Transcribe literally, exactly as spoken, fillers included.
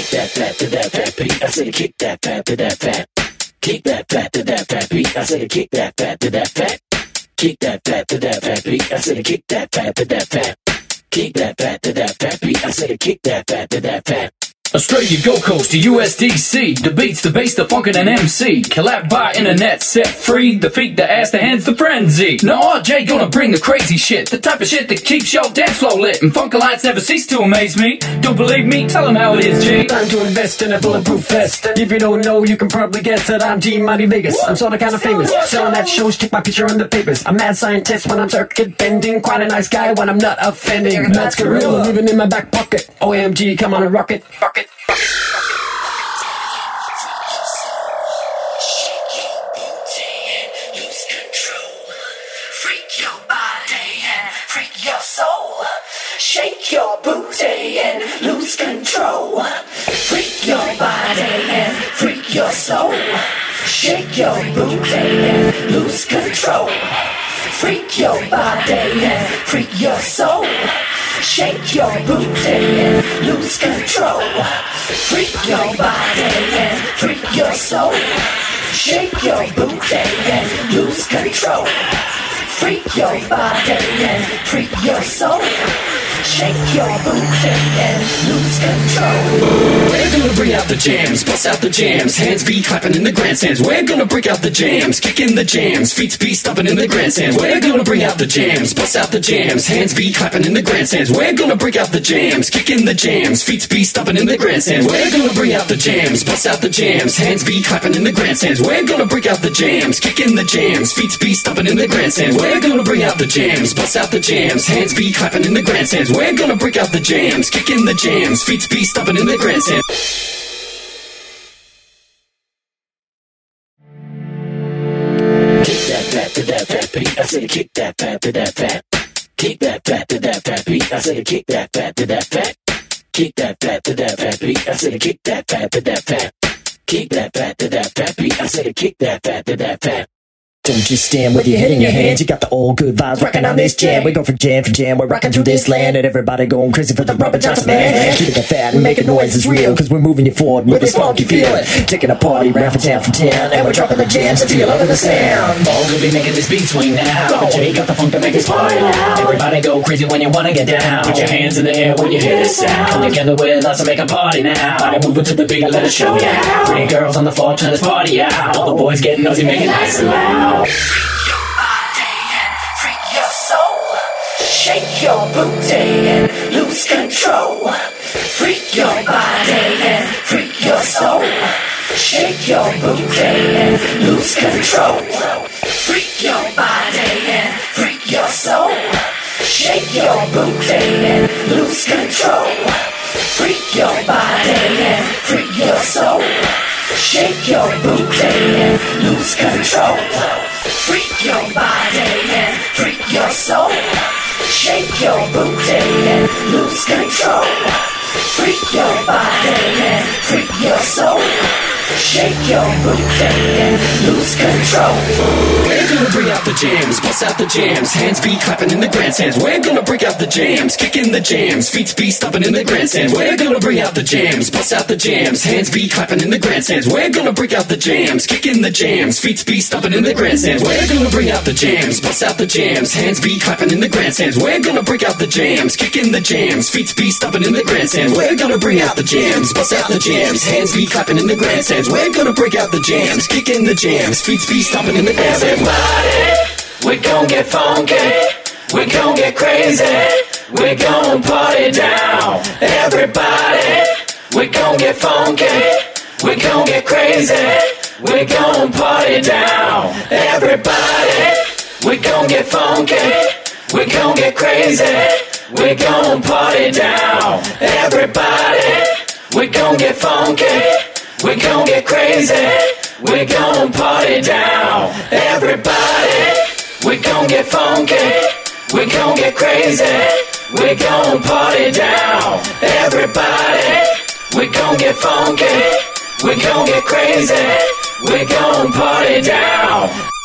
that fat to that fat beat. I said kick that fat to that fat. Kick that fat to that fat beat. I said kick that fat to that fat. Kick that fat to that fat beat. I said kick that fat to that fat. Kick that fat to that fat beat. I said kick that fat to that fat. Australia, Gold Coast to U S D C. The beats, the bass, the funk, and an M C. Collab by internet, set free. The feet, the ass, the hands, the frenzy. Now R J gonna bring the crazy shit. The type of shit that keeps your dance floor lit. And funk lights never cease to amaze me. Don't believe me? Tell them how it is, G. Time to invest in a bulletproof vest. If you don't know, you can probably guess that I'm G Mighty Vegas. I'm sorta kinda famous. Selling at shows, take my picture in the papers. I'm mad scientist when I'm circuit bending. Quite a nice guy when I'm not offending. Matt's gorilla living in my back pocket. O M G, come on and rock it. Rock it. Shake your booty and lose control. Freak your body and freak your soul. Shake your booty and lose control. Freak your body and freak your soul. Shake your booty and lose control. Freak your body and freak your soul. Shake your booty and lose control. Freak your body and freak your soul. Shake your booty and lose control. We're gonna bring out the jams, bust out the jams. Hands be clapping in the grandstands. We're gonna break out the jams, kick in the jams. Feet be stomping in the grandstands. We're gonna bring out the jams, bust out the jams. Hands be clapping in the grandstands. We're gonna break out the jams, kick in the jams. Feet be stomping in the grandstands. We're gonna bring out the jams, bust out the jams. Hands be clapping in the grandstands. We're gonna break out the jams, kick in the jams. Feet be stomping in the grandstands. We're gonna bring out the jams, bust out the jams. Hands be clapping in the grandstands. We're gonna break out the jams, kick in the jams. Feet be stomping in the grandstands. Kick that fat to that fat beat. I said kick that fat to that fat. Kick that fat to that fat beat. I said kick that fat to that fat. Kick that fat to that fat beat. I said kick that fat to that fat. Kick that fat to that fat beat. I said kick that fat to that fat. Don't just stand with your head in your hands. You got the old good vibes rocking on this jam. We go from jam for jam. We're rocking through this land, and everybody going crazy for the Robert Johnson man. Keeping it fat and making noise is real, cause we're moving you forward with this funky feeling. Taking a party round for town for ten, and we're dropping the jams until you love the sound. All gonna be making this beat swing now. But Jay got the funk to make this party loud. Everybody go crazy when you wanna get down. Put your hands in the air when you hear this sound. Come together with us and make a party now. Body moving to the beat, let us show you how. Pretty girls on the floor, turn this party out. All the boys getting nosy, make it nice and loud. Shake your booty and lose control. Freak your body and freak your soul. Shake your booty and lose control. Freak your body and freak your soul. Shake your booty and lose control. Freak your body and freak your soul. Shake your booty and lose control. Freak your body and freak your soul. Shake your booty and lose control. Freak your body and freak your soul. Shake your booty and lose control. We're gonna bring out the jams, bust out the jams. Hands be clapping in the grandstands. We're gonna break out the jams, kick in the jams. Feet be stomping in the grandstands. We're gonna bring out the jams, bust out the jams. Hands be clapping in the grandstands. We're gonna break out the jams, kick in the jams. Feet be stomping in the grandstands. We're gonna bring out the jams, bust out the jams. Hands be clapping in the grandstands. We're gonna break out the jams, kick in the jams. Feet be stomping in the grandstands. We're gonna bring out the jams, bust out the jams. Hands be clapping in the grandstands. We're gonna break out the jams, kick in the jams. Feet be stomping in the grandstands. Everybody, we gon' get funky. We gon' get crazy. We gon' party down. Everybody, we gon' get funky. We gon' get crazy. We gon' party down. Everybody, we gon' get funky. We gon' get crazy. We gon' party down. Everybody, we gon' get funky. We gon' get crazy. We gon' party down. Everybody, we gon' get funky. We gon' get crazy. We gon' party down. Everybody, we gon' get funky. We gon' get crazy. We gon' party down.